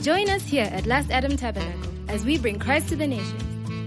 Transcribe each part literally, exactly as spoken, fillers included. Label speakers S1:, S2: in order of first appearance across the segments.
S1: Join us here at Last Adam Tabernacle as we bring Christ to the nations.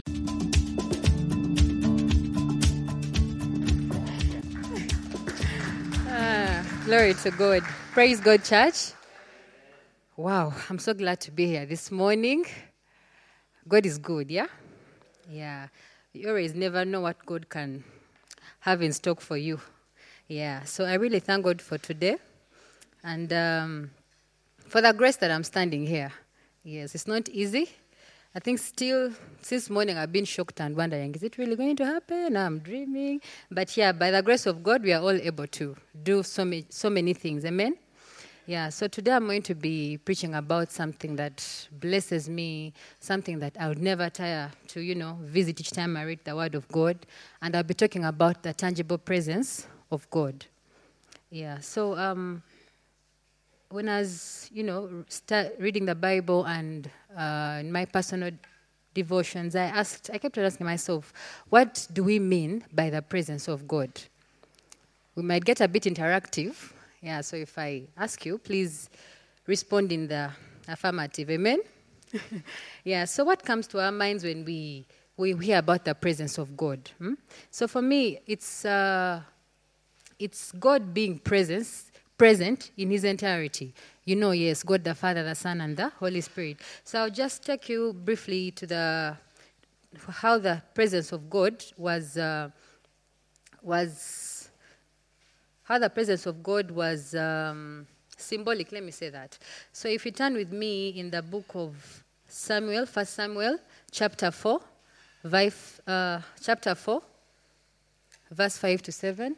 S2: Ah, glory to God. Praise God, church. Wow, I'm so glad to be here this morning. God is good, yeah? Yeah. You always never know what God can have in stock for you. Yeah, so I really thank God for today and um, for the grace that I'm standing here. Yes, it's not easy. I think still, since morning, I've been shocked and wondering, is it really going to happen? I'm dreaming. But yeah, by the grace of God, we are all able to do so many, so many things. Amen? Yeah, so today I'm going to be preaching about something that blesses me, something that I would never tire to, you know, visit each time I read the Word of God. And I'll be talking about the tangible presence of God. Yeah, so um, when I was, you know, start reading the Bible and uh, in my personal devotions, I asked, I kept on asking myself, what do we mean by the presence of God? We might get a bit interactive. Yeah, so if I ask you, please respond in the affirmative. Amen? Yeah, so what comes to our minds when we, we hear about the presence of God? Hmm? So for me, it's, uh, it's God being presence, present in his entirety. You know, yes, God the Father, the Son, and the Holy Spirit. So I'll just take you briefly to the how the presence of God was uh, was... How the presence of God was um, symbolic, let me say that. So if you turn with me in the book of Samuel, First Samuel, chapter four, verse, uh, chapter four, verse five to seven.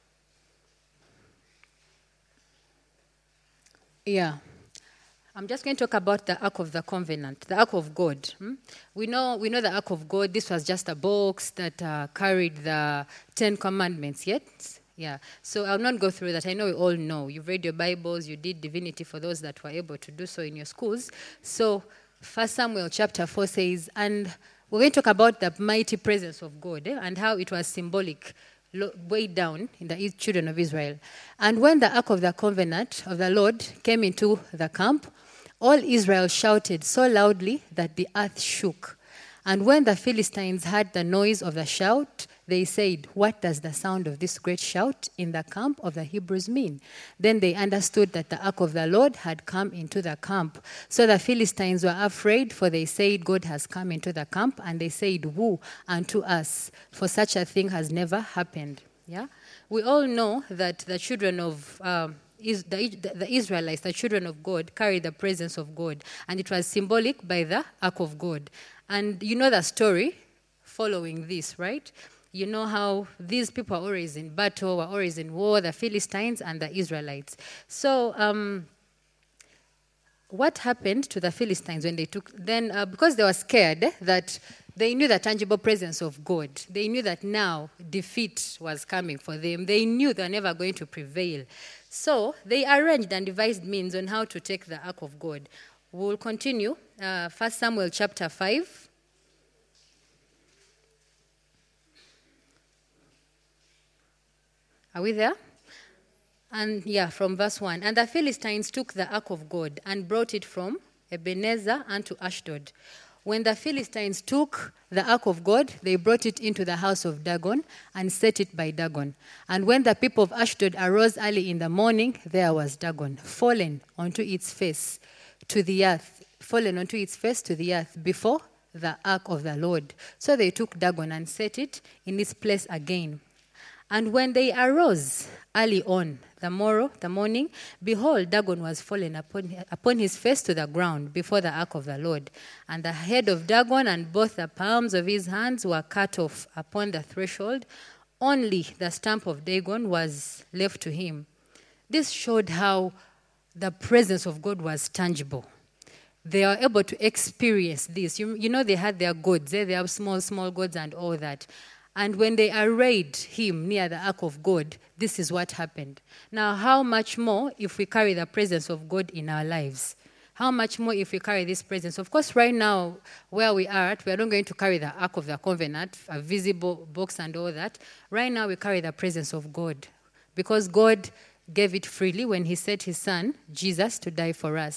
S2: Yeah. I'm just going to talk about the Ark of the Covenant, the Ark of God. Hmm? We know we know the Ark of God. This was just a box that uh, carried the Ten Commandments, yet. Yeah, so I'll not go through that. I know we all know. You've read your Bibles, you did divinity for those that were able to do so in your schools. So First Samuel chapter four says, and we're going to talk about the mighty presence of God eh, and how it was symbolic way down in the children of Israel. And when the Ark of the Covenant of the Lord came into the camp, all Israel shouted so loudly that the earth shook. And when the Philistines heard the noise of the shout, they said, what does the sound of this great shout in the camp of the Hebrews mean? Then they understood that the ark of the Lord had come into the camp. So the Philistines were afraid, for they said, God has come into the camp. And they said, woe unto us, for such a thing has never happened. Yeah, we all know that the children of um, is the, the Israelites, the children of God, carried the presence of God. And it was symbolic by the ark of God. And you know the story following this, right? You know how these people are always in battle, were always in war, the Philistines and the Israelites. So um, what happened to the Philistines when they took, then uh, because they were scared eh, that they knew the tangible presence of God. They knew that now defeat was coming for them. They knew they were never going to prevail. So they arranged and devised means on how to take the ark of God. We'll continue. Uh, First Samuel chapter five. Are we there? And yeah, from verse one. And the Philistines took the ark of God and brought it from Ebenezer unto Ashdod. When the Philistines took the ark of God, they brought it into the house of Dagon and set it by Dagon. And when the people of Ashdod arose early in the morning, there was Dagon, fallen onto its face to the earth, fallen onto its face to the earth before the ark of the Lord. So they took Dagon and set it in its place again. And when they arose early on the morrow, the morning, behold, Dagon was fallen upon, upon his face to the ground before the ark of the Lord. And the head of Dagon and both the palms of his hands were cut off upon the threshold. Only the stump of Dagon was left to him. This showed how the presence of God was tangible. They were able to experience this. You, you know, they had their gods. Eh? They have small, small gods and all that. And when they arrayed him near the ark of God, this is what happened. Now, how much more if we carry the presence of God in our lives? How much more if we carry this presence? Of course, right now, where we are at, we are not going to carry the Ark of the Covenant, a visible box and all that. Right now, we carry the presence of God because God gave it freely when he sent his son, Jesus, to die for us.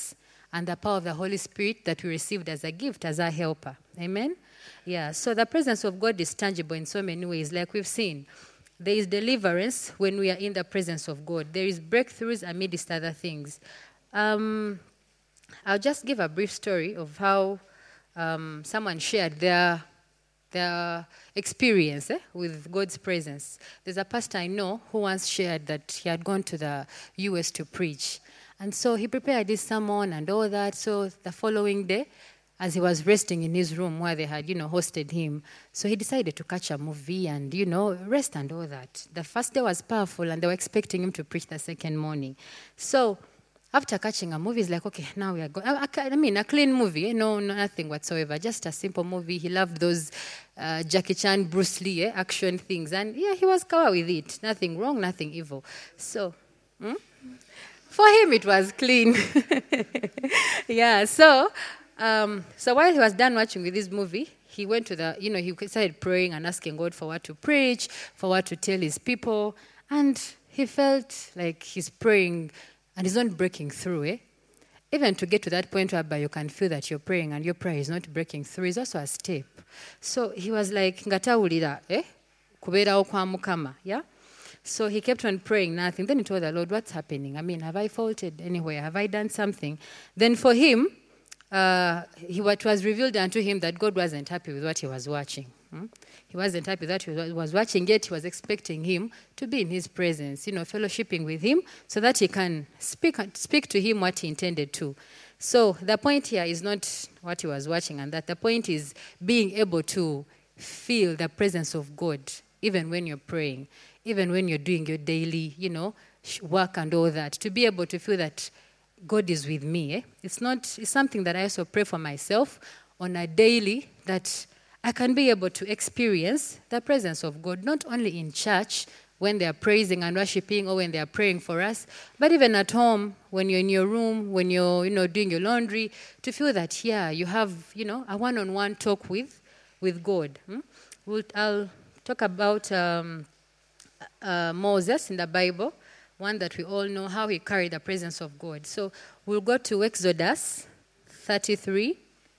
S2: and the power of the Holy Spirit that we received as a gift, as a helper. Amen? Yeah, so the presence of God is tangible in so many ways, like we've seen. There is deliverance when we are in the presence of God. There is breakthroughs amidst other things. Um, I'll just give a brief story of how um, someone shared their their experience eh, with God's presence. There's a pastor I know who once shared that he had gone to the U S to preach. And so he prepared this sermon and all that. So the following day, as he was resting in his room where they had, you know, hosted him, so he decided to catch a movie and, you know, rest and all that. The first day was powerful and they were expecting him to preach the second morning. So after catching a movie, he's like, okay, now we are going. I, I mean, a clean movie, eh? no, no, nothing whatsoever. Just a simple movie. He loved those uh, Jackie Chan, Bruce Lee eh? action things. And yeah, he was covered with it. Nothing wrong, nothing evil. So, hmm? for him, it was clean. yeah, so, um, so while he was done watching with this movie, he went to the, you know, he started praying and asking God for what to preach, for what to tell his people. And he felt like he's praying and it's not breaking through, eh? Even to get to that point whereby you can feel that you're praying and your prayer is not breaking through is also a step. So he was like, ngatawulira, eh? Kubeerawo kwa Mukama, yeah? So he kept on praying, nothing. Then he told the Lord, what's happening? I mean, have I faulted anywhere? Have I done something? Then for him, uh, he, what was revealed unto him that God wasn't happy with what he was watching. Hmm? He wasn't happy that he was watching, yet he was expecting him to be in his presence, you know, fellowshipping with him so that he can speak, speak to him what he intended to. So the point here is not what he was watching and that. The point is being able to feel the presence of God even when you're praying, even when you're doing your daily, you know, work and all that, to be able to feel that God is with me. Eh? It's not, it's something that I also pray for myself on a daily, that I can be able to experience the presence of God, not only in church when they are praising and worshiping or when they are praying for us, but even at home, when you're in your room, when you're, you know, doing your laundry, to feel that, yeah, you have, you know, a one-on-one talk with, with God. Hmm? We'll, I'll talk about um, uh, Moses in the Bible, one that we all know, how he carried the presence of God. So we'll go to Exodus thirty-three.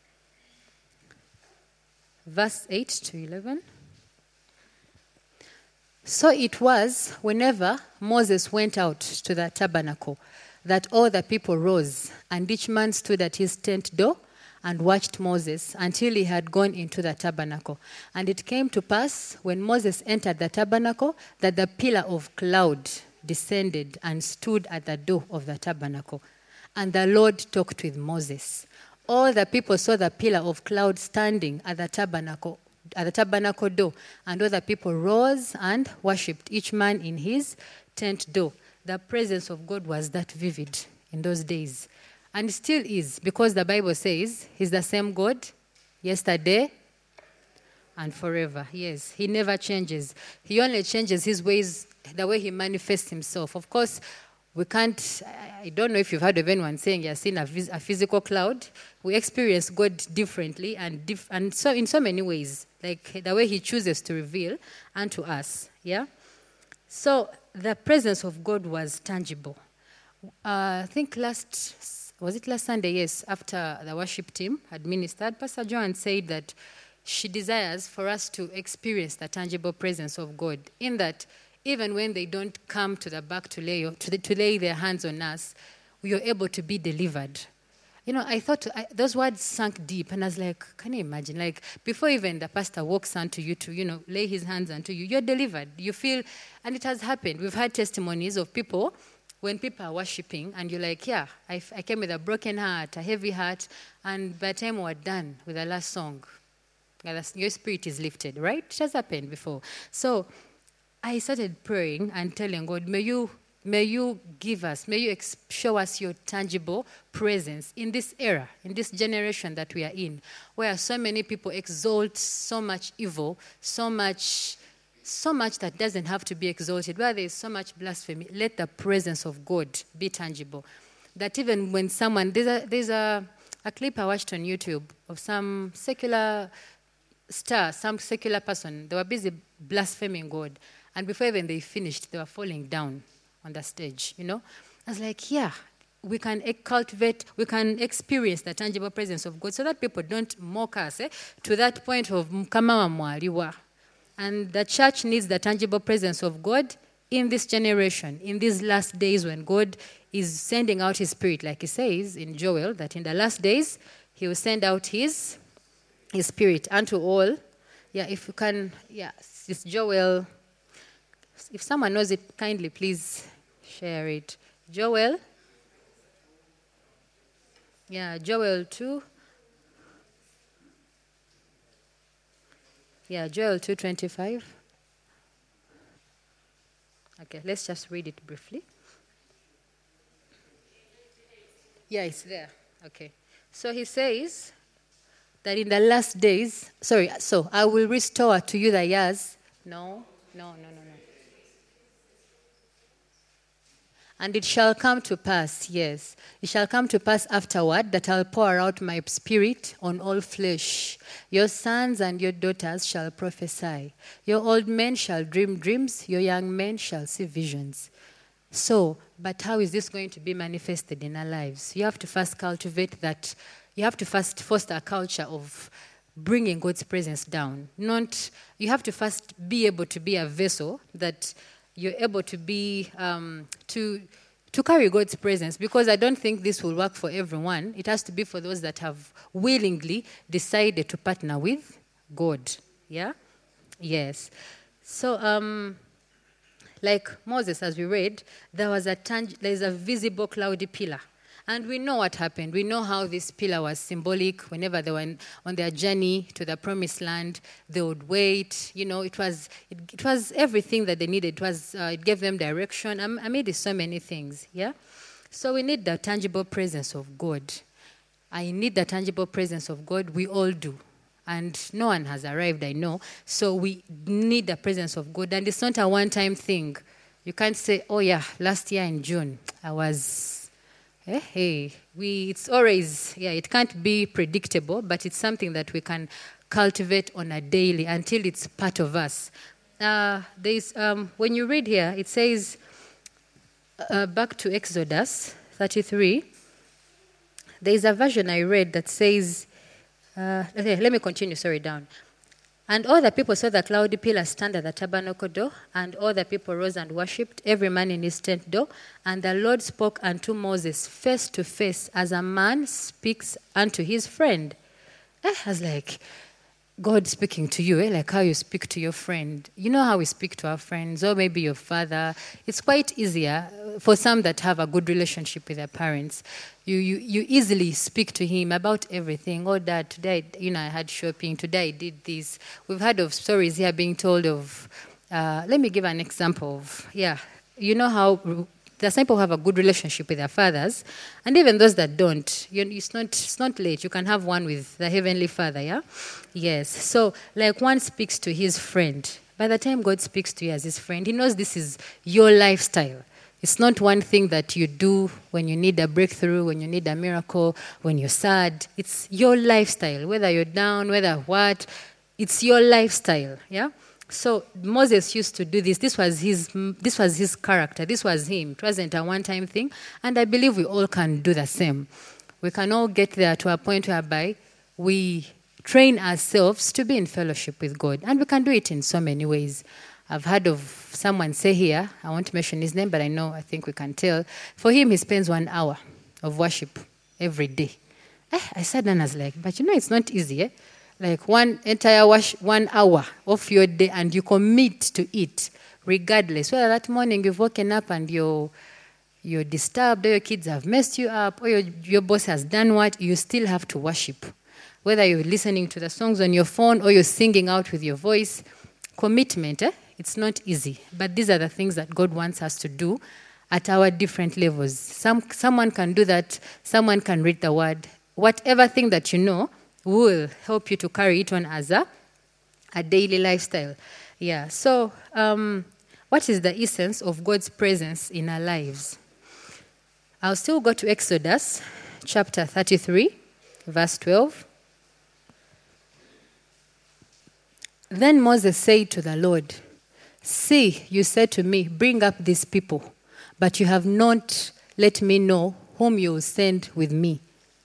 S2: Verse eight to eleven. So it was whenever Moses went out to the tabernacle that all the people rose, and each man stood at his tent door and watched Moses until he had gone into the tabernacle. And it came to pass when Moses entered the tabernacle that the pillar of cloud descended and stood at the door of the tabernacle. And the Lord talked with Moses. All the people saw the pillar of cloud standing at the tabernacle, at the tabernacle door, and all the people rose and worshipped, each man in his tent door. The presence of God was that vivid in those days, and still is, because the Bible says He's the same God yesterday and forever. Yes, He never changes. He only changes His ways, the way He manifests Himself. Of course, we can't, I don't know if you've heard of anyone saying you've seen a, a physical cloud. We experience God differently and dif- and so in so many ways, like the way He chooses to reveal unto us. Yeah? So the presence of God was tangible. Uh, I think last, was it last Sunday? Yes, after the worship team had ministered, Pastor Joan said that she desires for us to experience the tangible presence of God, in that even when they don't come to the back to lay, to, the, to lay their hands on us, we are able to be delivered. You know, I thought, I, those words sunk deep, and I was like, can you imagine? Like, before even the pastor walks onto you to, you know, lay his hands onto you, you're delivered. You feel, and it has happened. We've had testimonies of people, when people are worshiping, and you're like, yeah, I, I came with a broken heart, a heavy heart, and by the time we're done with the last song, your spirit is lifted, right? It has happened before. So I started praying and telling God, may you may you give us, may you ex- show us your tangible presence in this era, in this generation that we are in, where so many people exalt so much evil, so much, so much that doesn't have to be exalted, where there is so much blasphemy. Let the presence of God be tangible. That even when someone, there's a, there's a, a clip I watched on YouTube of some secular star, some secular person, they were busy blaspheming God. And before even they finished, they were falling down on the stage, you know. I was like, yeah, we can e- cultivate, we can experience the tangible presence of God so that people don't mock us eh, to that point of kama wa mwaliwa. And the church needs the tangible presence of God in this generation, in these last days when God is sending out his spirit, like he says in Joel, that in the last days he will send out his, his spirit unto all. Yeah, if you can, yeah, it's Joel. If someone knows it, kindly please share it. Joel. Yeah, Joel two. Yeah, Joel two twenty-five. Okay, let's just read it briefly. Yeah, it's there. Okay. So he says that in the last days, sorry, so I will restore to you the years. No, no, no, no, no. And it shall come to pass, yes, it shall come to pass afterward that I'll pour out my spirit on all flesh. Your sons and your daughters shall prophesy. Your old men shall dream dreams. Your young men shall see visions. So, but how is this going to be manifested in our lives? You have to first cultivate that. You have to first foster a culture of bringing God's presence down. Not, you have to first be able to be a vessel that you're able to be, um, to to carry God's presence, because I don't think this will work for everyone. It has to be for those that have willingly decided to partner with God. Yeah? Yes. So, um, like Moses, as we read, there was a tang- there is a visible cloudy pillar. And we know what happened. We know how this pillar was symbolic. Whenever they were on their journey to the promised land, they would wait. You know, it was it, it was everything that they needed. It was uh, it gave them direction. I, I made it so many things. Yeah. So we need the tangible presence of God. I need the tangible presence of God. We all do. And no one has arrived, I know. So we need the presence of God. And it's not a one-time thing. You can't say, oh yeah, last year in June, I was... Hey, hey, we, it's always, yeah, it can't be predictable, but it's something that we can cultivate on a daily until it's part of us. Uh, there's, um, when you read here, it says, uh, back to Exodus thirty-three, there's a version I read that says, uh, okay, let me continue, sorry, down. And all the people saw the cloudy pillar stand at the tabernacle door, and all the people rose and worshipped, every man in his tent door. And the Lord spoke unto Moses face to face, as a man speaks unto his friend. Eh, I was like, God speaking to you, eh? Like how you speak to your friend. You know how we speak to our friends, or maybe your father. It's quite easier for some that have a good relationship with their parents. You, you, you easily speak to him about everything. Oh, Dad, today, you know, I had shopping. Today I did this. We've heard of stories here being told of, uh, let me give an example of, yeah, you know how there's some people who have a good relationship with their fathers, and even those that don't, you, it's not it's not late. You can have one with the Heavenly Father, yeah? Yes. So, like one speaks to his friend. By the time God speaks to you as his friend, he knows this is your lifestyle. It's not one thing that you do when you need a breakthrough, when you need a miracle, when you're sad. It's your lifestyle, whether you're down, whether what. It's your lifestyle, yeah? So Moses used to do this. This was his this was his character. This was him. It wasn't a one-time thing. And I believe we all can do the same. We can all get there to a point whereby we train ourselves to be in fellowship with God. And we can do it in so many ways. I've heard of someone say here, I won't mention his name, but I know, I think we can tell. For him, he spends one hour of worship every day. Eh, I sat down and I was like, but you know, it's not easy, eh? Like one entire wash, one hour of your day, and you commit to it, regardless. Whether that morning you've woken up and you're, you're disturbed, or your kids have messed you up, or your, your boss has done what, you still have to worship. Whether you're listening to the songs on your phone or you're singing out with your voice, commitment, eh? It's not easy. But these are the things that God wants us to do at our different levels. Some, someone can do that. Someone can read the word. Whatever thing that you know will help you to carry it on as a, a daily lifestyle. Yeah. So um, what is the essence of God's presence in our lives? I'll still go to Exodus chapter thirty-three, verse twelve. Then Moses said to the Lord, "See, you said to me, bring up these people, but you have not let me know whom you will send with me.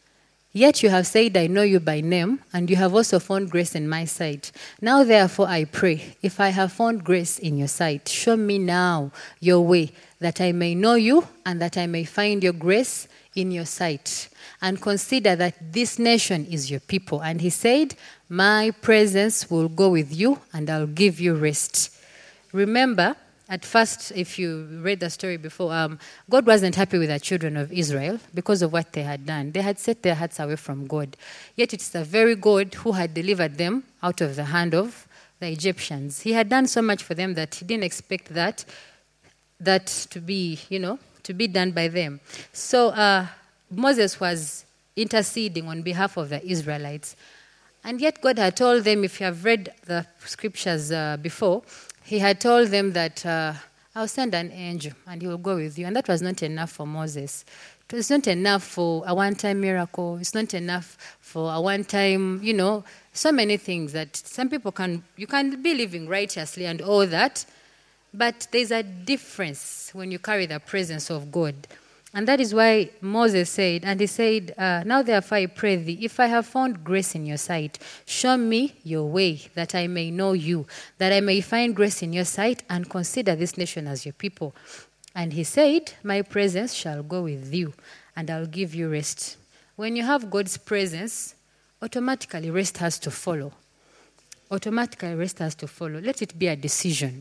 S2: Yet you have said, I know you by name, and you have also found grace in my sight. Now therefore I pray, if I have found grace in your sight, show me now your way, that I may know you, and that I may find your grace in your sight. And consider that this nation is your people. And he said, my presence will go with you, and I'll give you rest. Remember, at first, if you read the story before, um, God wasn't happy with the children of Israel because of what they had done. They had set their hearts away from God. Yet it's the very God who had delivered them out of the hand of the Egyptians. He had done so much for them that he didn't expect that, that to be, you know, to be done by them. So uh, Moses was interceding on behalf of the Israelites. And yet God had told them, if you have read the scriptures uh, before, he had told them that uh, I'll send an angel and he will go with you. And that was not enough for Moses. It was not enough for a one-time miracle. It's not enough for a one-time, you know, so many things that some people can, you can be living righteously and all that. But there's a difference when you carry the presence of God. And that is why Moses said, and he said, uh, now therefore I pray thee, if I have found grace in your sight, show me your way, that I may know you, that I may find grace in your sight, and consider this nation as your people. And he said, my presence shall go with you, and I'll give you rest. When you have God's presence, automatically rest has to follow. Automatically rest has to follow. Let it be a decision.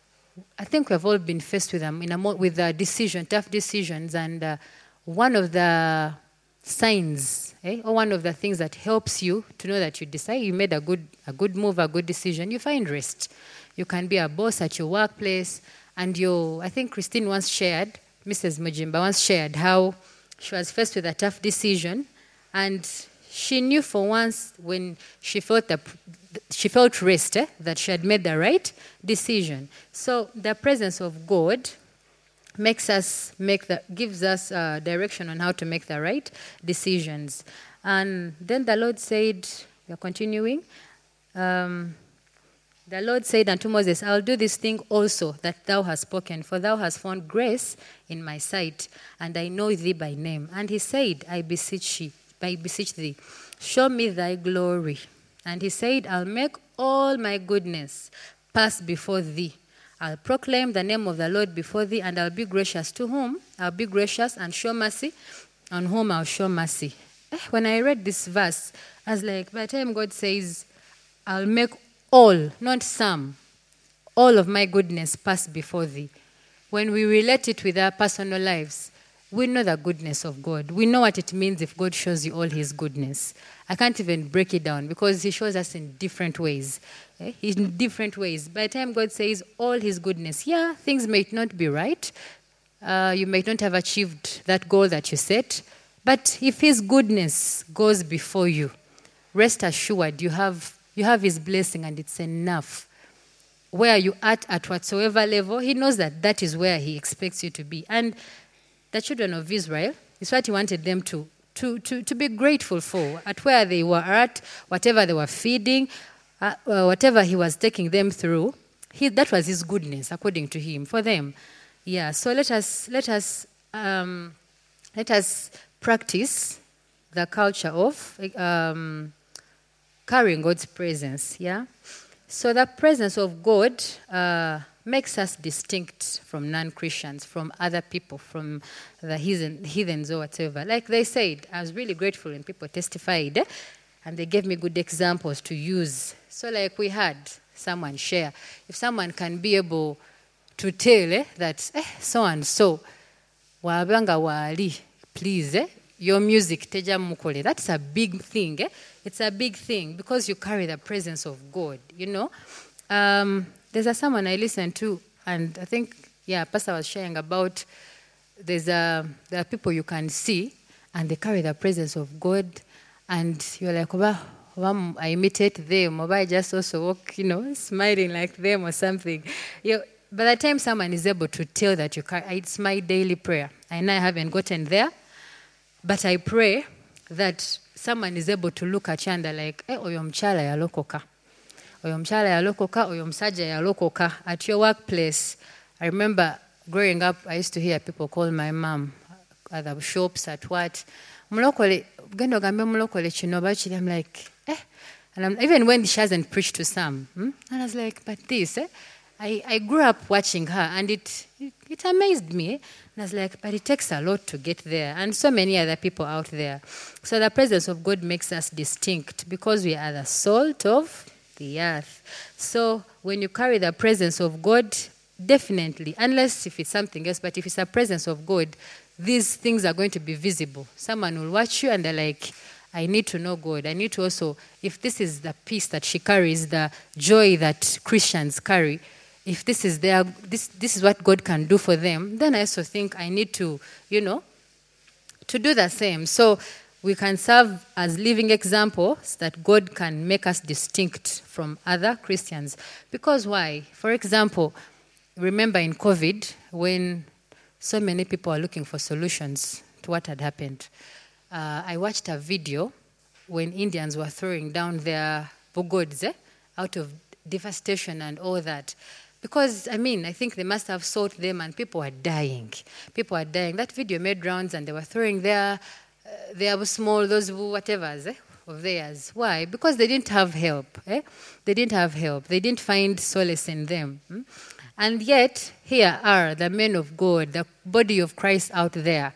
S2: I think we've all been faced with them in a mo- with a decision, tough decisions, and uh, one of the signs, eh, or one of the things that helps you to know that you decide you made a good a good move, a good decision, you find rest. You can be a boss at your workplace, and you. I think Christine once shared, Missus Mujimba once shared how she was faced with a tough decision, and she knew for once when she felt the she felt rest eh, that she had made the right decision. So the presence of God makes us make the gives us uh, direction on how to make the right decisions. And then the Lord said, we are continuing. Um, the Lord said unto Moses, I'll do this thing also that thou hast spoken, for thou hast found grace in my sight, and I know thee by name. And he said, I beseech thee, I beseech thee, show me thy glory. And he said, I'll make all my goodness pass before thee. I'll proclaim the name of the Lord before thee, and I'll be gracious to whom I'll be gracious, and show mercy on whom I'll show mercy. Eh, when I read this verse, I was like, by the time God says, I'll make all, not some, all of my goodness pass before thee. When we relate it with our personal lives, we know the goodness of God. We know what it means if God shows you all his goodness. I can't even break it down because he shows us in different ways. Eh? In different ways. By the time God says all his goodness, yeah, things may not be right. Uh, you may not have achieved that goal that you set. But if his goodness goes before you, rest assured you have, you have his blessing and it's enough. Where you at, at whatsoever level, he knows that that is where he expects you to be. And the children of Israel, it's what he wanted them to, to, to, to be grateful for, at where they were at, whatever they were feeding, uh, uh, whatever he was taking them through. He, that was his goodness, according to him, for them. Yeah, so let us, let us, um, let us practice the culture of um, carrying God's presence, yeah? So the presence of God uh, makes us distinct from non-Christians, from other people, from the heathen, heathens or whatever. Like they said, I was really grateful when people testified, eh? And they gave me good examples to use. So like we had someone share. If someone can be able to tell eh, that eh, so-and-so, wabanga wali, please, eh, your music, teja mukole, that's a big thing. Eh? It's a big thing because you carry the presence of God, you know. Um, there's a sermon I listened to, and I think, yeah, Pastor was sharing about there's a, there are people you can see, and they carry the presence of God, and you're like, oh, oh, I imitate them, or I just also walk, you know, smiling like them or something. You know, by the time someone is able to tell that you carry, it's my daily prayer. I know I haven't gotten there, but I pray that someone is able to look at you and they're like, eh, oyo mchala yalokoka. Oyo mchala yalokoka, oyo msaja yalokoka. At your workplace, I remember growing up, I used to hear people call my mom other shops, at what. Mulokole, gendo gambe mulokole chino bachiri, I'm like, eh. And I'm, even when she hasn't preached to some, hmm? And I was like, but this, eh? I, I grew up watching her, and it, it, it amazed me. Eh? And I was like, but it takes a lot to get there, and so many other people out there. So the presence of God makes us distinct because we are the salt of the earth. So when you carry the presence of God, definitely, unless if it's something else, but if it's the presence of God, these things are going to be visible. Someone will watch you and they're like, I need to know God. I need to also, if this is the peace that she carries, the joy that Christians carry, if this is their, this, this is what God can do for them, then I also think I need to, you know, to do the same. So we can serve as living examples that God can make us distinct from other Christians. Because why? For example, remember in COVID, when so many people are looking for solutions to what had happened, uh, I watched a video when Indians were throwing down their pagods eh, out of devastation and all that. Because, I mean, I think they must have sought them and people are dying. People are dying. That video made rounds and they were throwing their, uh, their small, those whatevers eh, of theirs. Why? Because they didn't have help. Eh? They didn't have help. They didn't find solace in them. Hmm? And yet, here are the men of God, the body of Christ out there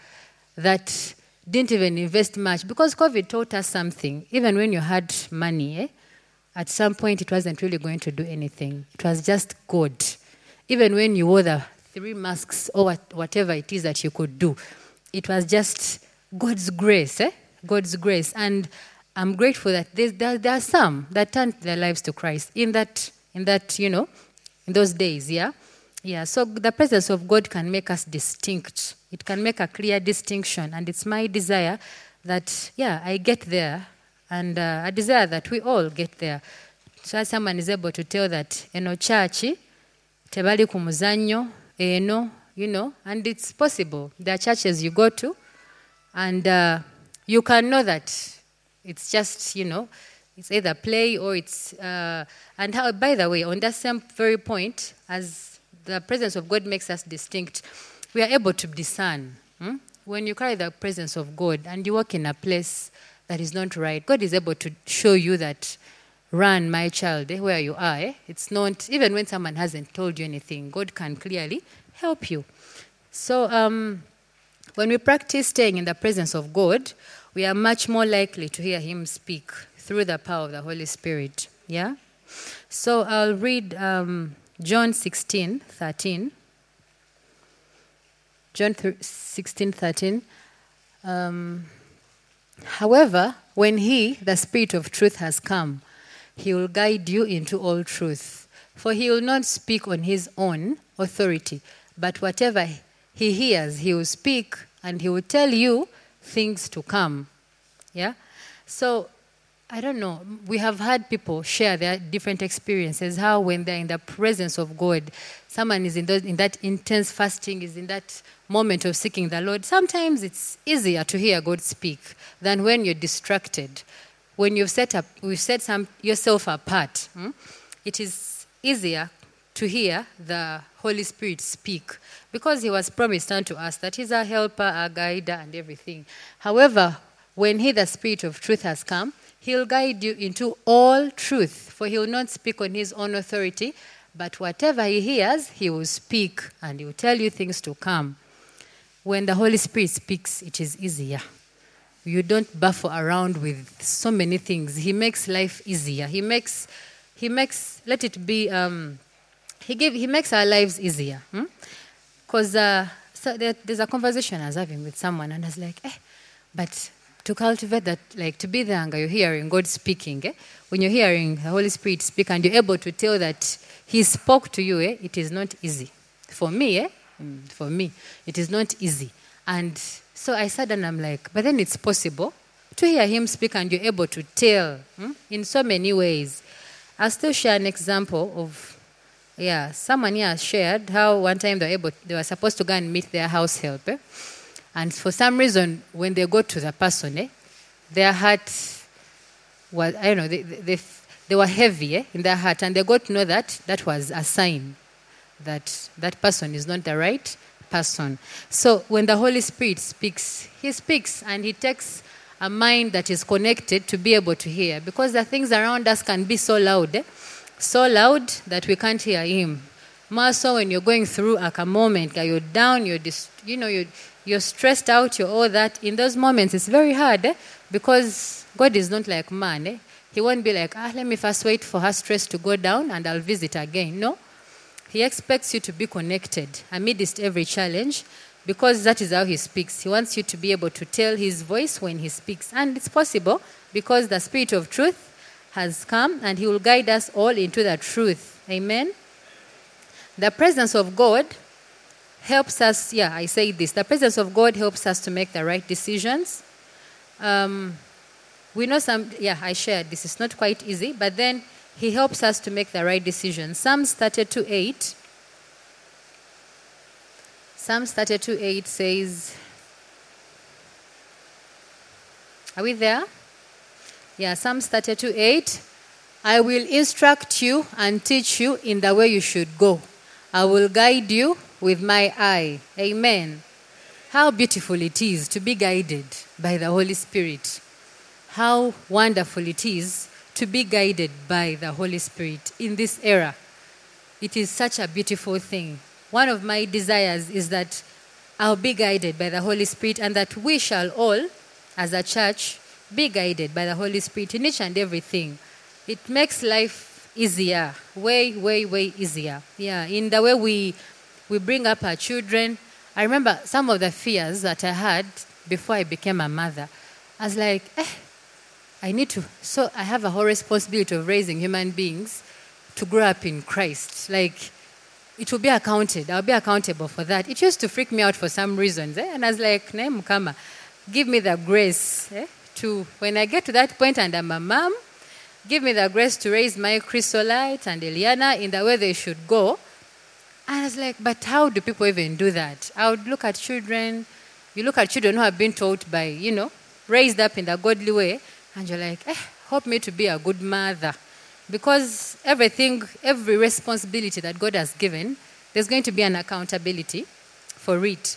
S2: that didn't even invest much. Because COVID taught us something. Even when you had money, eh? At some point, it wasn't really going to do anything. It was just God. Even when you wore the three masks or what, whatever it is that you could do, it was just God's grace, eh? God's grace. And I'm grateful that there, there are some that turned their lives to Christ in that, in that, you know, in those days, yeah? Yeah, so the presence of God can make us distinct. It can make a clear distinction. And it's my desire that, yeah, I get there. And uh, I desire that we all get there. So someone is able to tell that, you know, church, tebali ku muzanyo, eno, you know, and it's possible. There are churches you go to, and uh, you can know that it's just, you know, it's either play or it's, uh, and how, by the way, on that same very point, as the presence of God makes us distinct, we are able to discern. Hmm? When you carry the presence of God and you walk in a place that is not right, God is able to show you that, run, my child, eh, where you are. Eh? It's not, even when someone hasn't told you anything, God can clearly help you. So um, when we practice staying in the presence of God, we are much more likely to hear him speak through the power of the Holy Spirit. Yeah? So I'll read um, John sixteen thirteen. John sixteen thirteen. Um, However, when he, the Spirit of truth, has come, he will guide you into all truth. For he will not speak on his own authority, but whatever he hears, he will speak, and he will tell you things to come. Yeah? So, I don't know, we have had people share their different experiences, how when they're in the presence of God, someone is in, those, in that intense fasting, is in that moment of seeking the Lord. Sometimes it's easier to hear God speak than when you're distracted. When you've set up, we've set some, yourself apart, hmm? It is easier to hear the Holy Spirit speak because he was promised unto us that he's our helper, our guide, and everything. However, when he, the Spirit of truth, has come, he'll guide you into all truth, for he will not speak on his own authority, but whatever he hears, he will speak, and he will tell you things to come. When the Holy Spirit speaks, it is easier. You don't buffle around with so many things. He makes life easier. He makes, he makes, let it be, um, he give, he makes our lives easier. Because hmm? uh, so there, there's a conversation I was having with someone, and I was like, eh, but to cultivate that, like to be there, you're hearing God speaking. Eh? When you're hearing the Holy Spirit speak and you're able to tell that he spoke to you, eh, it is not easy. For me, eh, for me, it is not easy. And so I sat and I'm like, but then it's possible to hear him speak and you're able to tell hmm, in so many ways. I'll still share an example of, yeah, someone here shared how one time they were, able, they were supposed to go and meet their house help. Eh? And for some reason, when they go to the person, eh, their heart was, I don't know, they, they, they were heavy eh, in their heart. And they got to know that that was a sign that that person is not the right person. So when the Holy Spirit speaks, he speaks and he takes a mind that is connected to be able to hear, because the things around us can be so loud, eh? so loud that we can't hear him. More so when you're going through like a moment, like you're down, you're dis- you know, you're, you're stressed out, you're all that. In those moments, it's very hard eh? because God is not like man. Eh? He won't be like, ah, let me first wait for her stress to go down and I'll visit again. No. He expects you to be connected amidst every challenge, because that is how he speaks. He wants you to be able to tell his voice when he speaks. And it's possible because the Spirit of truth has come and he will guide us all into the truth. Amen. The presence of God helps us, yeah, I say this. The presence of God helps us to make the right decisions. Um, we know some, yeah, I shared this. It's not quite easy, but then he helps us to make the right decisions. Psalms thirty-two eight. Psalms thirty-two eight says, are we there? Yeah, Psalms thirty-two eight. I will instruct you and teach you in the way you should go. I will guide you with my eye. Amen. How beautiful it is to be guided by the Holy Spirit. How wonderful it is to be guided by the Holy Spirit in this era. It is such a beautiful thing. One of my desires is that I'll be guided by the Holy Spirit, and that we shall all, as a church, be guided by the Holy Spirit in each and everything. It makes life easier, way, way, way easier. Yeah, in the way we we bring up our children. I remember some of the fears that I had before I became a mother. I was like, eh, I need to, so I have a whole responsibility of raising human beings to grow up in Christ. Like, it will be accounted. I'll be accountable for that. It used to freak me out for some reasons. Eh? And I was like, Name Kama, give me the grace eh, to, when I get to that point and I'm a mom, give me the grace to raise my Chrysolite and Eliana in the way they should go. And I was like, but how do people even do that? I would look at children. You look at children who have been taught by, you know, raised up in the godly way. And you're like, eh, help me to be a good mother. Because everything, every responsibility that God has given, there's going to be an accountability for it.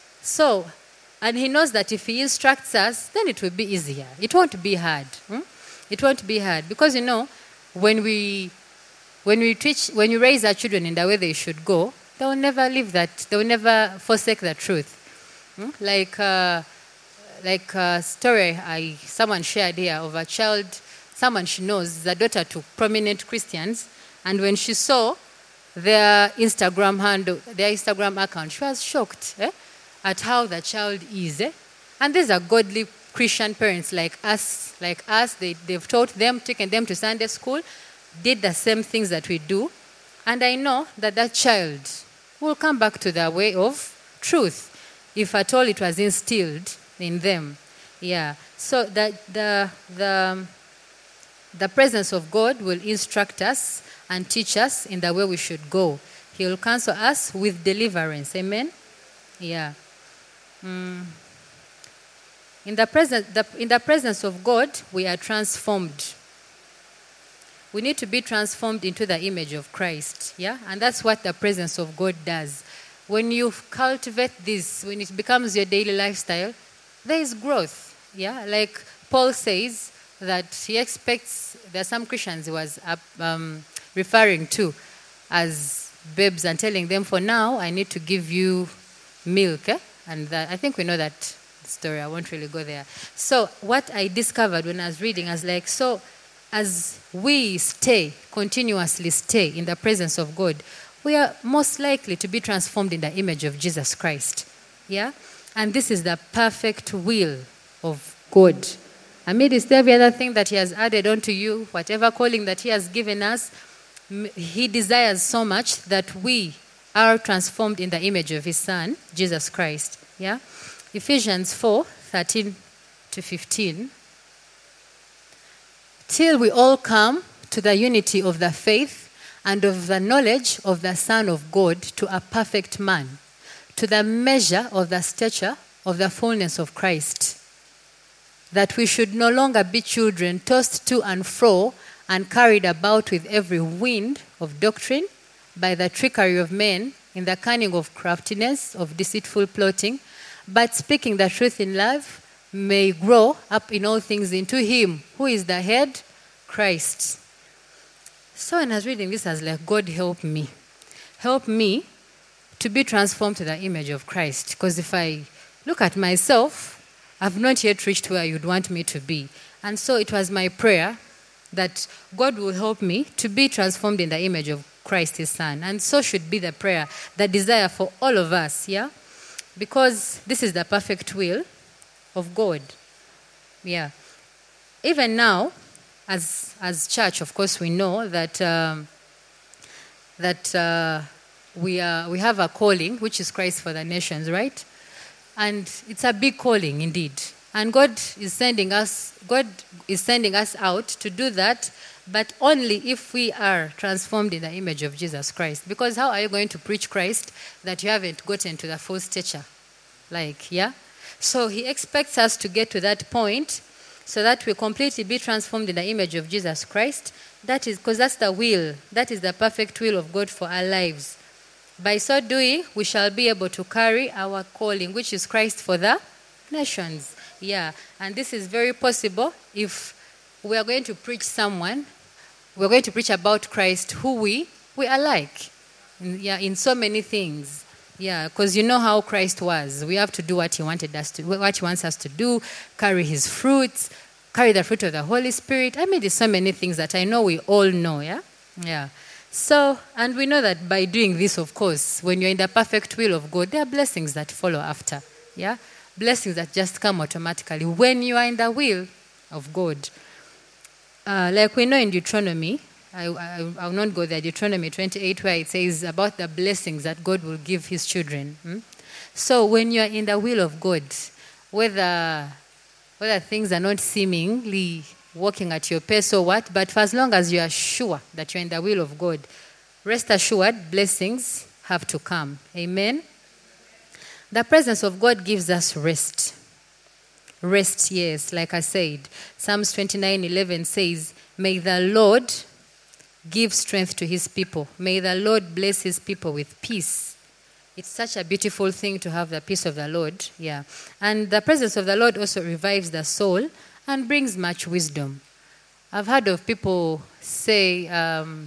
S2: So, and he knows that if he instructs us, then it will be easier. It won't be hard. Hmm? It won't be hard. Because, you know, when we when we teach, when you raise our children in the way they should go, they will never leave that. They will never forsake the truth. Hmm? Like, uh, like a story I someone shared here of a child, someone she knows, the daughter to prominent Christians, and when she saw their Instagram handle, their Instagram account, she was shocked eh, at how the child is. Eh? And these are godly Christian parents like us, like us. They, they've taught them, taken them to Sunday school, did the same things that we do. And I know that that child will come back to the way of truth, if at all it was instilled in them. Yeah. So that the the the presence of God will instruct us and teach us in the way we should go. He will counsel us with deliverance. Amen. Yeah. Mm. In the presence the, in the presence of God, we are transformed. We need to be transformed into the image of Christ. Yeah? And that's what the presence of God does. When you cultivate this, when it becomes your daily lifestyle, there is growth. Yeah, like Paul says that he expects, there are some Christians he was um, referring to as babes and telling them, for now, I need to give you milk. Eh? And that, I think we know that story. I won't really go there. So what I discovered when I was reading, I was like, so as we stay, continuously stay in the presence of God, we are most likely to be transformed in the image of Jesus Christ. Yeah? And this is the perfect will of God. Amidst every other thing that he has added onto you, whatever calling that he has given us, he desires so much that we are transformed in the image of his Son, Jesus Christ. Yeah? Ephesians four, thirteen to fifteen. Till we all come to the unity of the faith and of the knowledge of the Son of God, to a perfect man, to the measure of the stature of the fullness of Christ, that we should no longer be children tossed to and fro and carried about with every wind of doctrine by the trickery of men in the cunning of craftiness, of deceitful plotting, but speaking the truth in love may grow up in all things into him who is the head, Christ. So when I was reading this, I was like, God help me. Help me to be transformed to the image of Christ. Because if I look at myself, I've not yet reached where you'd want me to be. And so it was my prayer that God will help me to be transformed in the image of Christ, his son. And so should be the prayer, the desire for all of us, yeah? Because this is the perfect will of God. Yeah. Even now, as as church, of course, we know that um, that uh, we are we have a calling, which is Christ for the nations, right? And it's a big calling indeed. And God is sending us, God is sending us out to do that, but only if we are transformed in the image of Jesus Christ. Because how are you going to preach Christ that you haven't gotten to the full stature? Like, yeah? So he expects us to get to that point so that we completely be transformed in the image of Jesus Christ. That is, because that's the will, that is the perfect will of God for our lives. By so doing, we shall be able to carry our calling, which is Christ for the nations. Yeah, and this is very possible if we are going to preach someone, we're going to preach about Christ, who we, we are like. In, yeah, in so many things. Yeah, because you know how Christ was. We have to do what he wanted us to, what he wants us to do, carry his fruits, carry the fruit of the Holy Spirit. I mean, there's so many things that I know we all know, yeah? Yeah. So, and we know that by doing this, of course, when you're in the perfect will of God, there are blessings that follow after, yeah? Blessings that just come automatically when you are in the will of God. Uh, like we know in Deuteronomy, I, I, I will not go there, Deuteronomy twenty-eight, where it says about the blessings that God will give his children. Hmm? So when you are in the will of God, whether, whether things are not seemingly walking at your pace or what, but for as long as you are sure that you're in the will of God, rest assured, blessings have to come. Amen? The presence of God gives us rest. Rest, yes, like I said. Psalms twenty-nine eleven says, may the Lord give strength to his people. May the Lord bless his people with peace. It's such a beautiful thing to have the peace of the Lord. Yeah. And the presence of the Lord also revives the soul and brings much wisdom. I've heard of people say, um,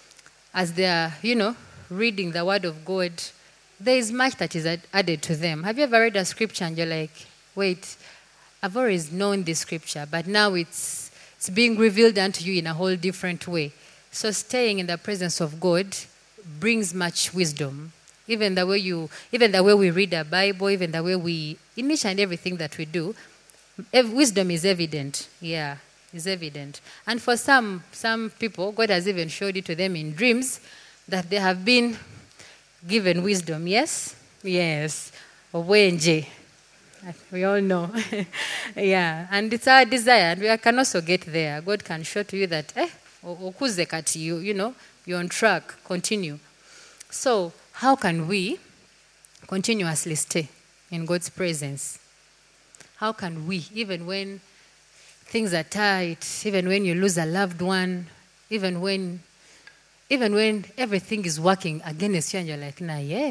S2: as they are, you know, reading the word of God, there is much that is added to them. Have you ever read a scripture and you're like, wait, I've always known this scripture, but now it's it's being revealed unto you in a whole different way. So staying in the presence of God brings much wisdom. Even the way you, even the way we read the Bible, even the way we, in each and everything that we do, wisdom is evident. Yeah, is evident. And for some some people, God has even showed it to them in dreams that they have been given wisdom. Yes? Yes. Owenje. We all know. Yeah. And it's our desire. And we can also get there. God can show to you that, eh, okuze kati, you, you know, you're on track. Continue. So, how can we continuously stay in God's presence? How can we, even when things are tight, even when you lose a loved one, even when even when everything is working against you and you're like, nah, yeah,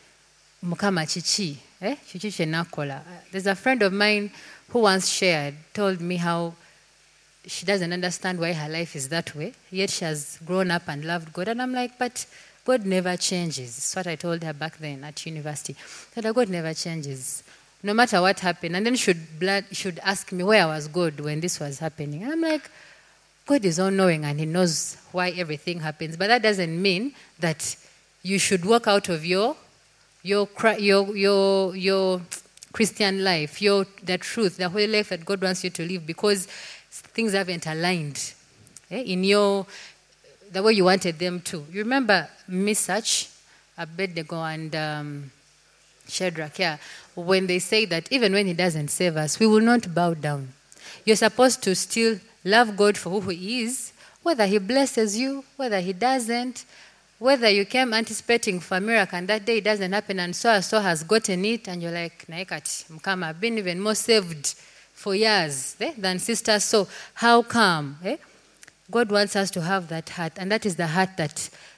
S2: mukama chichi, eh, chichi chenakola. There's a friend of mine who once shared, told me how she doesn't understand why her life is that way, yet she has grown up and loved God. And I'm like, but God never changes. That's what I told her back then at university. That God never changes. No matter what happened. And then she should, should ask me where I was good when this was happening. And I'm like, God is all-knowing and he knows why everything happens. But that doesn't mean that you should walk out of your your your your, your Christian life, your the truth, the holy life that God wants you to live because things haven't aligned eh, in your the way you wanted them to. You remember Meshach, Abednego, and um, Shadrach, yeah, when they say that even when he doesn't save us, we will not bow down. You're supposed to still love God for who he is, whether he blesses you, whether he doesn't, whether you came anticipating for a miracle and that day it doesn't happen and so and so has gotten it and you're like, naikati, mkama, I've been even more saved for years eh, than sisters, so how come? Eh? God wants us to have that heart, and that is the heart that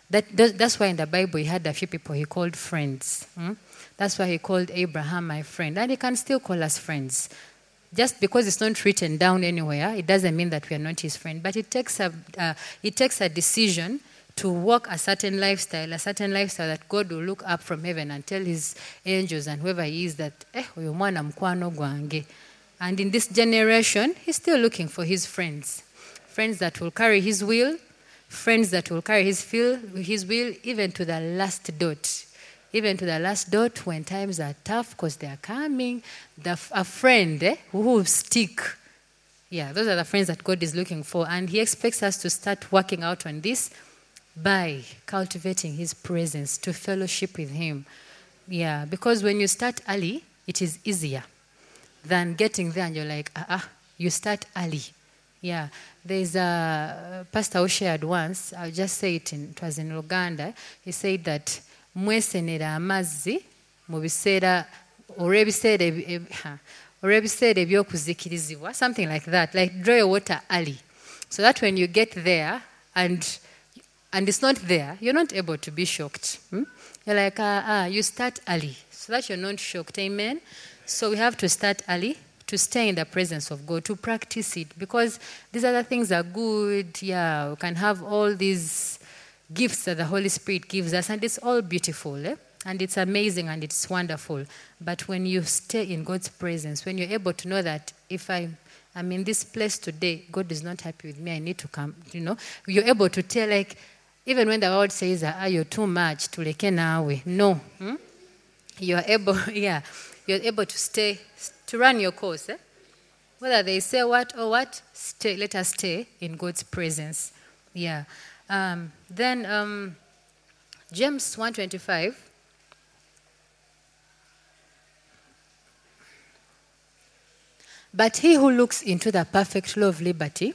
S2: That, that's why in the Bible he had a few people he called friends. Hmm? That's why he called Abraham my friend. And he can still call us friends. Just because it's not written down anywhere, it doesn't mean that we are not his friend. But it takes a, uh, it takes a decision to walk a certain lifestyle, a certain lifestyle that God will look up from heaven and tell his angels and whoever he is that, eh, uyu mwana mkwano gwange. And in this generation, he's still looking for his friends. Friends that will carry his will, friends that will carry his, feel, his will even to the last dot. Even to the last dot when times are tough because they are coming. The, a friend eh, who will stick. Yeah, those are the friends that God is looking for. And he expects us to start working out on this by cultivating his presence, to fellowship with him. Yeah, because when you start early, it is easier than getting there and you're like, ah, ah, you start early. Yeah, there's a pastor who shared once, I'll just say it, in, it was in Uganda, he said that mwesenera amazzi mu biseera olw'ebiseera ebyokuzikirizibwa, something like that, like draw your water early, so that when you get there and and it's not there, you're not able to be shocked. Hmm? You're like, ah, ah, you start early, so that you're not shocked. Amen. So we have to start early to stay in the presence of God, to practice it, because these other things are good. Yeah, we can have all these gifts that the Holy Spirit gives us, and it's all beautiful, eh? And it's amazing and it's wonderful. But when you stay in God's presence, when you're able to know that if I, I'm in this place today, God is not happy with me, I need to come, you know, you're able to tell, like, even when the world says, ah, you're too much, tuleke nawe. No. Hmm? You're able, yeah, you're able to stay, to run your course. Eh? Whether they say what or what, stay, let us stay in God's presence. Yeah. Um, then um, James one twenty-five. But he who looks into the perfect law of liberty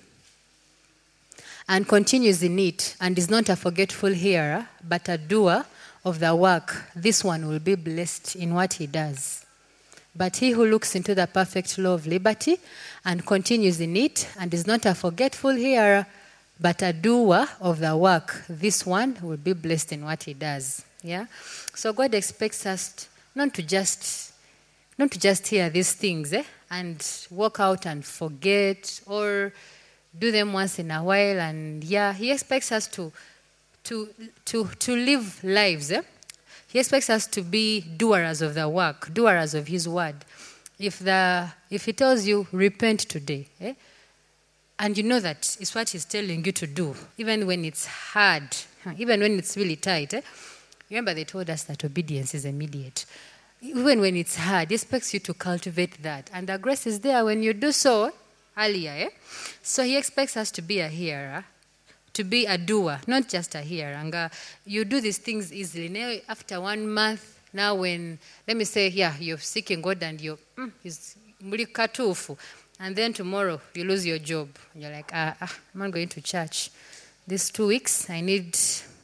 S2: and continues in it and is not a forgetful hearer, but a doer of the work, this one will be blessed in what he does. But he who looks into the perfect law of liberty and continues in it and is not a forgetful hearer, but a doer of the work, this one will be blessed in what he does. Yeah? So God expects us not to just not to just hear these things eh, and walk out and forget, or do them once in a while, and yeah, he expects us to to to to live lives. Eh? He expects us to be doers of the work, doers of his word. If the if he tells you repent today, eh? And you know that it's what he's telling you to do, even when it's hard, even when it's really tight. Eh? Remember they told us that obedience is immediate. Even when it's hard, he expects you to cultivate that. And the grace is there when you do so earlier. Eh? So he expects us to be a hearer, to be a doer, not just a hearer. And uh, you do these things easily. Now, after one month, now when, let me say, yeah, you're seeking God and you're, mm, he's katufu. And then tomorrow you lose your job. You're like, ah, ah, I'm not going to church. These two weeks, I need,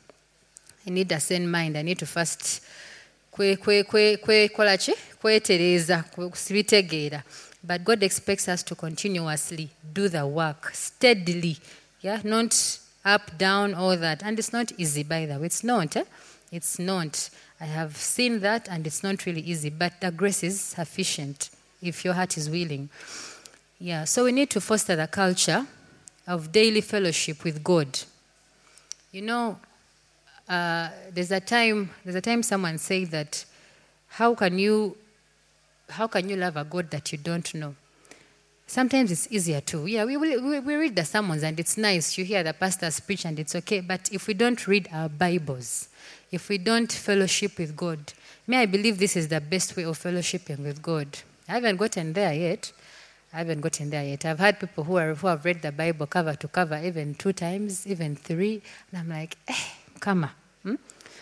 S2: I need a sane mind. I need to fast. Kwe kwe kwe kwe kolachi kwe tereza kusibitegeera. But God expects us to continuously do the work steadily, yeah, not up, down, all that. And it's not easy, by the way. It's not. Eh? It's not. I have seen that, and it's not really easy. But the grace is sufficient if your heart is willing. Yeah. So we need to foster the culture of daily fellowship with God. You know. Uh, there's a time. There's a time someone said that, how can you, how can you love a God that you don't know? Sometimes it's easier to. Yeah, we we we read the sermons and it's nice. You hear the pastors preach and it's okay. But if we don't read our Bibles, if we don't fellowship with God, may I believe this is the best way of fellowshipping with God. I haven't gotten there yet. I haven't gotten there yet. I've had people who are who have read the Bible cover to cover, even two times, even three, and I'm like, eh. Kama. Hmm?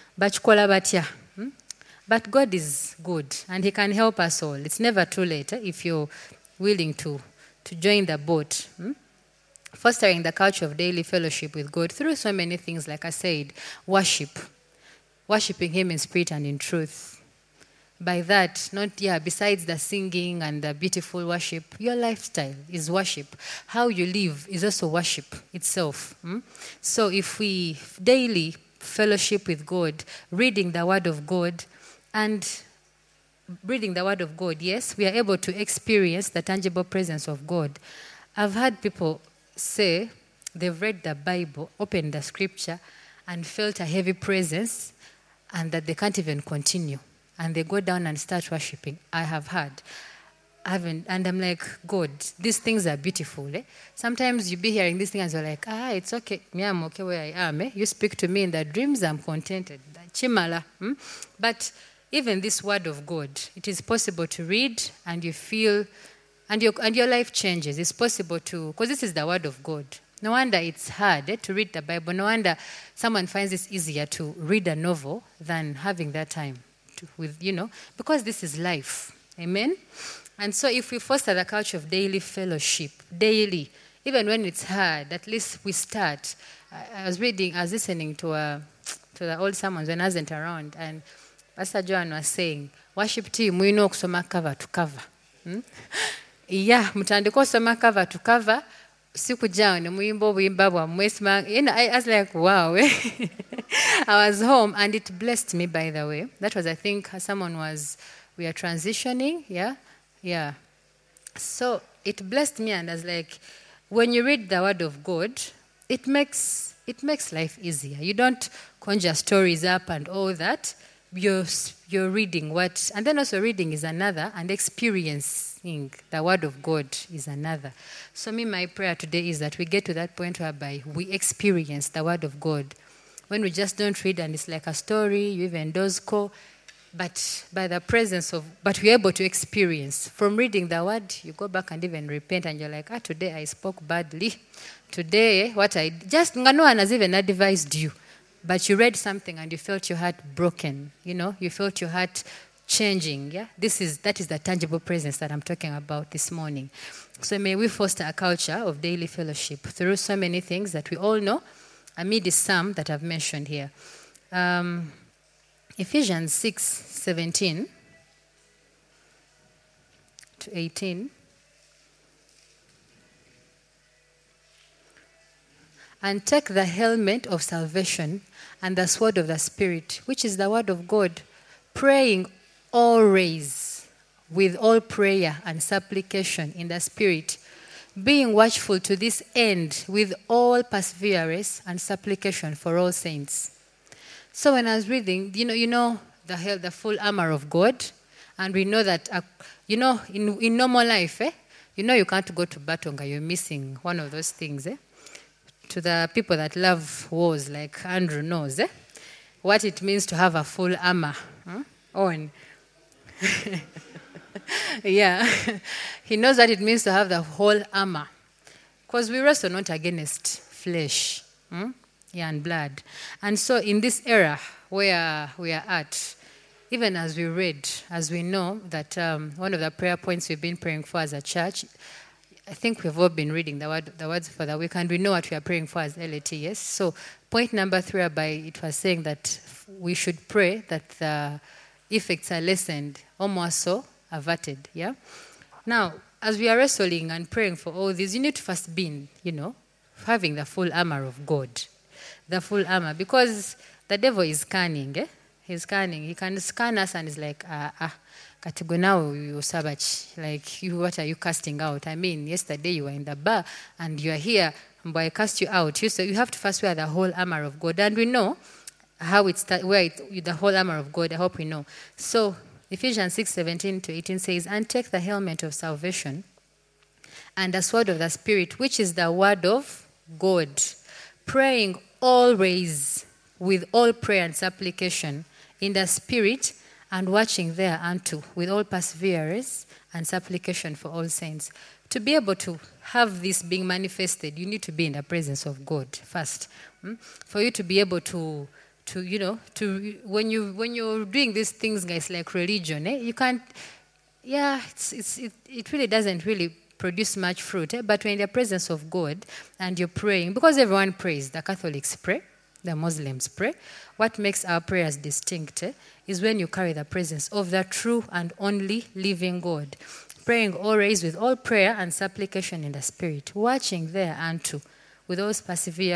S2: Hmm? But God is good and he can help us all. It's never too late eh, if you're willing to, to join the boat. Hmm? Fostering the culture of daily fellowship with God through so many things, like I said, worship. Worshipping him in spirit and in truth. By that, not, yeah, besides the singing and the beautiful worship, your lifestyle is worship. How you live is also worship itself. Hmm? So if we daily fellowship with God, reading the Word of God, and reading the Word of God, yes, we are able to experience the tangible presence of God. I've had people say they've read the Bible, opened the scripture, and felt a heavy presence, and that they can't even continue. And they go down and start worshiping. I have had. I haven't, and I'm like, God, these things are beautiful. Eh? Sometimes you be hearing these things and you're like, ah, it's okay. Me, I'm okay where I am. Eh? You speak to me in the dreams, I'm contented. Chimala. Hmm? But even this word of God, it is possible to read and you feel, and your, and your life changes. It's possible to, because this is the word of God. No wonder it's hard eh, to read the Bible. No wonder someone finds it easier to read a novel than having that time to, with, you know, because this is life. Amen? And so if we foster the culture of daily fellowship, daily, even when it's hard, at least we start. I, I was reading, I was listening to a, to the old sermons when I wasn't around, and Pastor Joan was saying, worship team, we know kusoma cover to cover. Hmm? Yeah, mutandiko kusoma cover to cover. Siku jao ni muimbo wimba wa mwesma. You know, I was like, wow. I was home, and it blessed me, by the way. That was, I think, someone was, we are transitioning, yeah? Yeah. So it blessed me, and I was like, when you read the Word of God, it makes it makes life easier. You don't conjure stories up and all that. You're, you're reading what, and then also reading is another, and experiencing the Word of God is another. So me, my prayer today is that we get to that point whereby we experience the Word of God. When we just don't read and it's like a story, you even does call, but by the presence of, but we're able to experience. From reading the Word, you go back and even repent, and you're like, ah, today I spoke badly. Today, what I, just, no one has even advised you. But you read something and you felt your heart broken, you know, you felt your heart changing, yeah? This is, that is the tangible presence that I'm talking about this morning. So may we foster a culture of daily fellowship through so many things that we all know, amid some that I've mentioned here. Um, Ephesians six, seventeen to eighteen. And take the helmet of salvation and the sword of the Spirit, which is the word of God, praying always with all prayer and supplication in the Spirit, being watchful to this end with all perseverance and supplication for all saints. So when I was reading, you know, you know the the full armor of God, and we know that, uh, you know, in, in normal life, eh, you know you can't go to Batonga, you're missing one of those things, eh? To the people that love wars, like Andrew knows, eh? What it means to have a full armor huh? on. Yeah. He knows what it means to have the whole armor. Because we wrestle not against flesh hmm? yeah, and blood. And so in this era where we are at, even as we read, as we know that um, one of the prayer points we've been praying for as a church, I think we've all been reading the, word, the words for the week, and we know what we are praying for as L A T, yes? So point number three, whereby it was saying that we should pray that the effects are lessened, or more so, averted, yeah? Now, as we are wrestling and praying for all this, you need to first be, you know, having the full armor of God. The full armor, because the devil is scanning, eh? He's scanning. He can scan us and he's like, ah, ah. Now you savage, like you, what are you casting out? I mean, yesterday you were in the bar and you are here, but I cast you out. You so you have to first wear the whole armor of God, and we know how it starts. Where it, the whole armor of God. I hope we know. So Ephesians six seventeen to eighteen says, "And take the helmet of salvation, and the sword of the Spirit, which is the word of God, praying always with all prayer and supplication in the Spirit." And watching thereunto with all perseverance and supplication for all saints. To be able to have this being manifested, you need to be in the presence of God first. Hmm? For you to be able to, to you know, to when you when you're doing these things, guys, like religion, eh, you can't. Yeah, it's it's it, it really doesn't really produce much fruit. Eh? But when in the presence of God and you're praying, because everyone prays, the Catholics pray. The Muslims pray. What makes our prayers distinct eh, is when you carry the presence of the true and only living God, praying always with all prayer and supplication in the Spirit, watching thereunto with all persevering,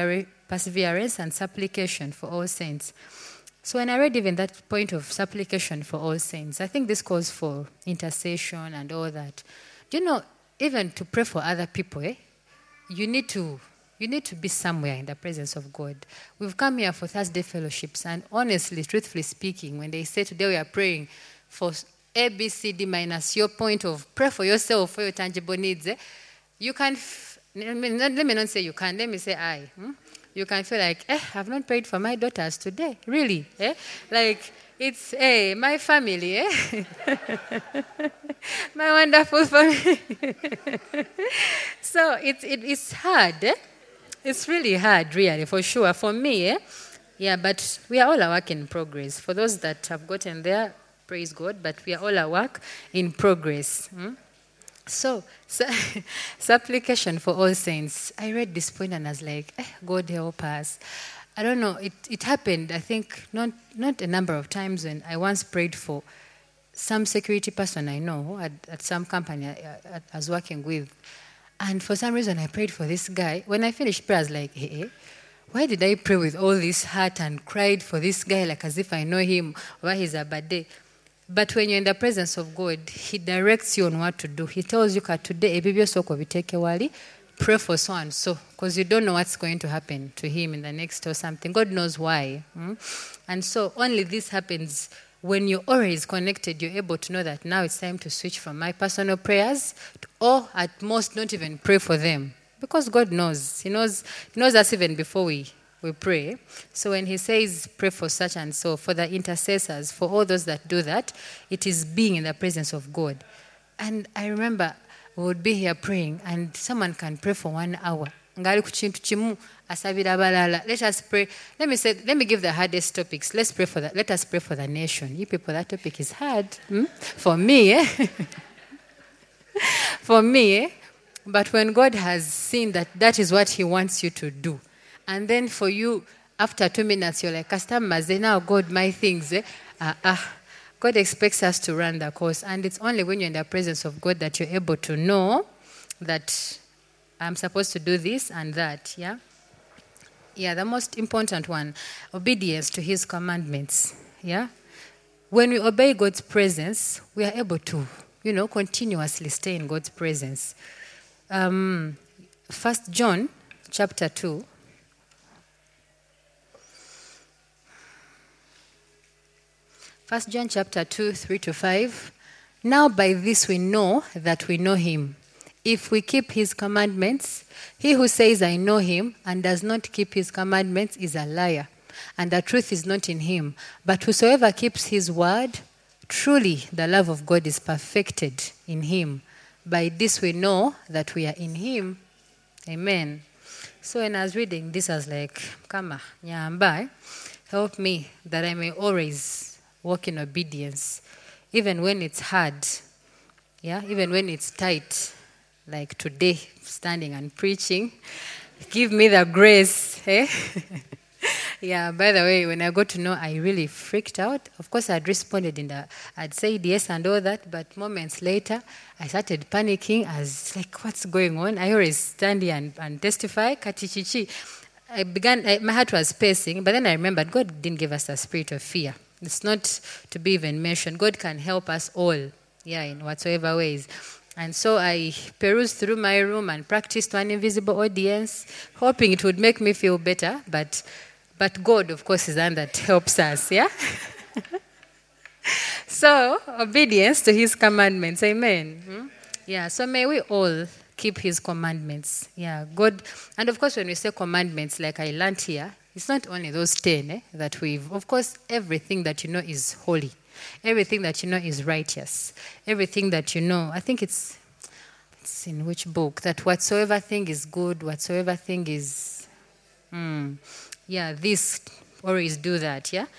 S2: perseverance, and supplication for all saints. So when I read even that point of supplication for all saints, I think this calls for intercession and all that. Do you know, even to pray for other people, eh, you need to you need to be somewhere in the presence of God. We've come here for Thursday fellowships, and honestly, truthfully speaking, when they say today we are praying for A, B, C, D minus your point of pray for yourself, for your tangible needs, eh, you can, f- let me not say you can, let me say I. Hmm? You can feel like, eh, I've not prayed for my daughters today. Really? Eh? Like, it's, eh, my family, eh? My wonderful family. So it, it, it's hard, eh? It's really hard, really, for sure. For me, eh? Yeah, but we are all a work in progress. For those that have gotten there, praise God, but we are all a work in progress. Hmm? So, so supplication for all saints. I read this point and I was like, eh, God help us. I don't know, it, it happened, I think, not, not a number of times when I once prayed for some security person I know at, at some company I, I, I was working with. And for some reason I prayed for this guy. When I finished prayer, I was like, hey, why did I pray with all this heart and cried for this guy like as if I know him or he's a bad day? But when you're in the presence of God, he directs you on what to do. He tells you, today, pray for so and so, because you don't know what's going to happen to him in the next or something. God knows why. Hmm? And so only this happens when your aura is connected. You're able to know that now it's time to switch from my personal prayers to, or at most not even pray for them. Because God knows. He knows, he knows us even before we we pray. So when he says pray for such and so, for the intercessors, for all those that do that, it is being in the presence of God. And I remember we would be here praying and someone can pray for one hour. Let us pray. Let me say, let me give the hardest topics. Let's pray for that. Let us pray for the nation. You people, that topic is hard. Hmm? For me, eh? For me, eh? But when God has seen that that is what he wants you to do, and then for you, after two minutes, you're like, customers, now God, my things. Eh? Uh, uh, God expects us to run the course. And it's only when you're in the presence of God that you're able to know that I'm supposed to do this and that. Yeah? Yeah, the most important one, obedience to his commandments. Yeah? When we obey God's presence, we are able to, you know, continuously stay in God's presence. Um, First John chapter two. First John chapter two, three to five. Now by this we know that we know him, if we keep his commandments. He who says, I know him, and does not keep his commandments is a liar, and the truth is not in him. But whosoever keeps his word, truly the love of God is perfected in him. By this we know that we are in him. Amen. So when I was reading this, I was like, Kama, nyamba, help me that I may always walk in obedience, even when it's hard, yeah, even when it's tight, like today, standing and preaching. Give me the grace, eh? Yeah, by the way, when I got to know, I really freaked out. Of course, I'd responded in the, I'd said yes and all that, but moments later, I started panicking. I was like, what's going on? I always stand here and, and testify, katichichi. I began, I, my heart was pacing, but then I remembered God didn't give us a spirit of fear. It's not to be even mentioned. God can help us all, yeah, in whatsoever ways. And so I perused through my room and practiced one invisible audience, hoping it would make me feel better. But, but God, of course, is the one that helps us, yeah? So, obedience to his commandments, amen. Hmm? Yeah, so may we all keep his commandments. Yeah, God, and of course when we say commandments, like I learned here, it's not only those ten eh, that we've, of course, everything that you know is holy. Everything that you know is righteous. Everything that you know, I think it's, it's in which book, that whatsoever thing is good, whatsoever thing is, mm, yeah, this, always do that, yeah?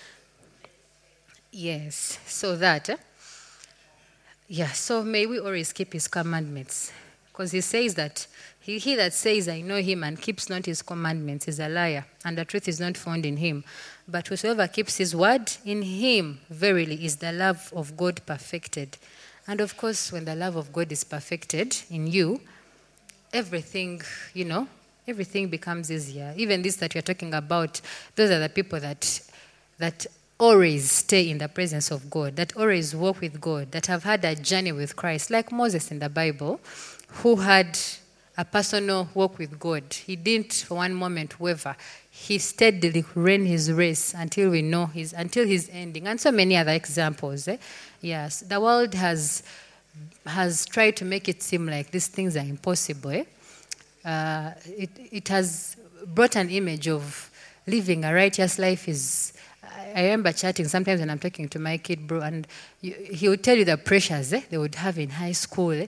S2: Yes, so that, eh? Yeah, so may we always keep his commandments. Because he says that he, he that says, I know him and keeps not his commandments is a liar, and the truth is not found in him. But whosoever keeps his word, in him verily is the love of God perfected. And of course, when the love of God is perfected in you, everything, you know, everything becomes easier. Even this that you're talking about, those are the people that that always stay in the presence of God, that always walk with God, that have had a journey with Christ, like Moses in the Bible, who had a personal walk with God. He didn't for one moment waver. He steadily ran his race until we know his until his ending, and so many other examples. Eh? Yes, the world has has tried to make it seem like these things are impossible. Eh? Uh, it it has brought an image of living a righteous life is. I remember chatting sometimes when I'm talking to my kid, bro, and you, he would tell you the pressures eh, they would have in high school. Eh?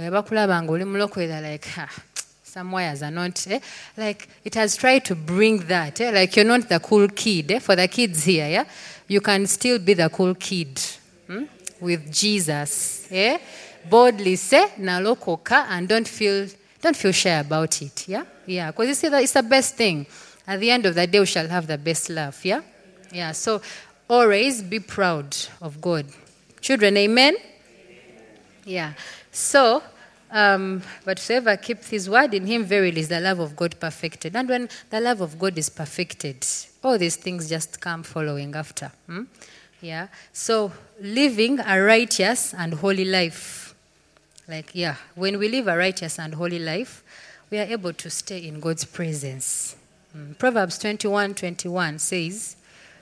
S2: Like, ah, some wires are not. Eh? Like, it has tried to bring that. Eh? Like, you're not the cool kid. Eh? For the kids here, yeah, you can still be the cool kid hmm? with Jesus. Eh? Boldly say, nalokoka, and don't feel, don't feel shy about it. Yeah, yeah, because you see that it's the best thing. At the end of the day, we shall have the best laugh. Yeah. Yeah, so always be proud of God. Children, amen? Yeah. So, um, but whoever keeps his word, in him verily is the love of God perfected. And when the love of God is perfected, all these things just come following after. Hmm? Yeah. So, living a righteous and holy life. Like, yeah, when we live a righteous and holy life, we are able to stay in God's presence. Hmm. Proverbs twenty-one twenty-one says,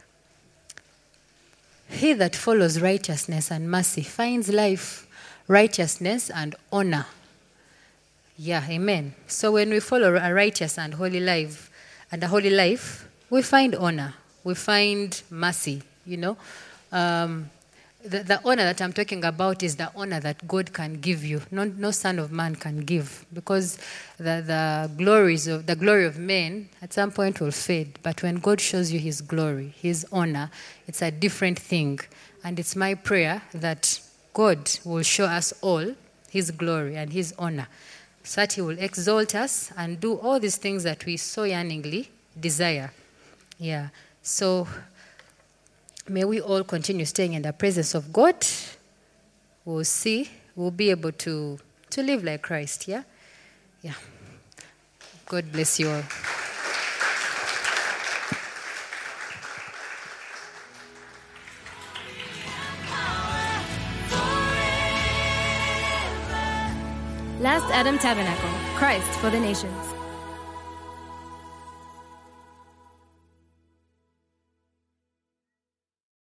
S2: he that follows righteousness and mercy finds life, righteousness, and honor. Yeah, amen. So when we follow a righteous and holy life, and a holy life, we find honor. We find mercy, you know. Um, the, the honor that I'm talking about is the honor that God can give you. No, no son of man can give. Because the, the glories of the glory of men at some point will fade. But when God shows you his glory, his honor, it's a different thing. And it's my prayer that God will show us all his glory and his honor, so that he will exalt us and do all these things that we so yearningly desire. Yeah. So may we all continue staying in the presence of God. We'll see. We'll be able to, to live like Christ. Yeah? Yeah. God bless you all.
S1: Last Adam Tabernacle, Christ for the Nations.